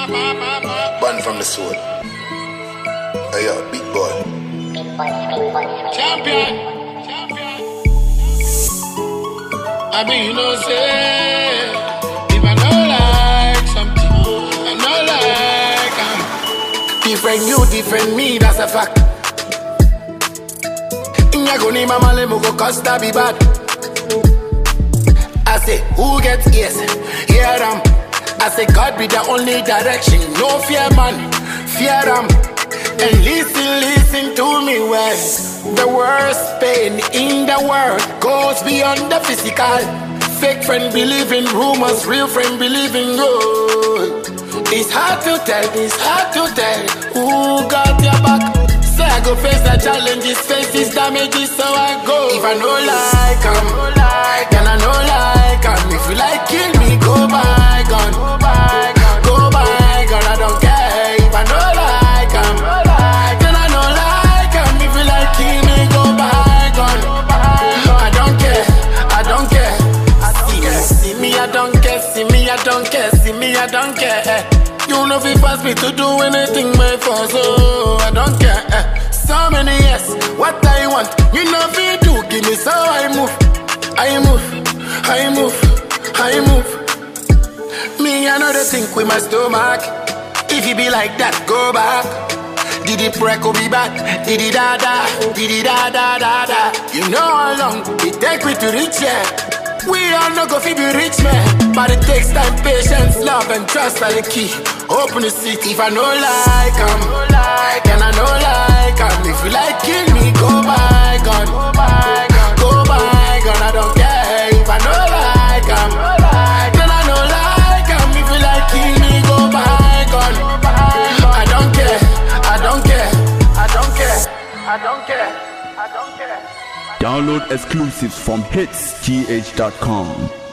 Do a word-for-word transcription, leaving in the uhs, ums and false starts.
Born from the soul. Hey yo, big boy. Champion. Champion. I mean, you know, say, if I don't like something, I don't like um, different you, different me, that's a fact. Inga go ni mama le mo go costa be bad. I say, who gets ears? Hear them. I say, God be the only direction. No fear, man. Fear them. And listen, listen to me well. The worst pain in the world goes beyond the physical. Fake friend believe in rumors, real friend believe in God. It's hard to tell, it's hard to tell who got your back. Say I go face the challenges, face these damages, so I go. If I know like I'm, then I know like I'm. If you like kill me, go by gun, go by gun, go by gun. I don't care. If I know like I'm, then I know like I'm. If you like kill me, go by gun. I don't care, I don't care. See, see me, I don't care. See me, I don't care. See me, I don't care. You know if you force me to do anything, my for so I don't care. So many years, what I want, you know if you do, give me so I move, I move, I move, I move. Me another thing with my stomach. If you be like that, go back. Did it break or be back? Did it da da? Did it da da da da? You know how long it take me to reach here. We all know go fi be rich man, but it takes time, patience, love and trust are the key. Open the seat if I know like I'm, then I know like I'm. If you like kill me, go by gun, go by gun, go by gun. I don't care if I know like I'm, then I know like I'm. If you like kill me, go by gun. I don't care, I don't care, I don't care, I don't care, I don't care. Download exclusives from hits g h dot com.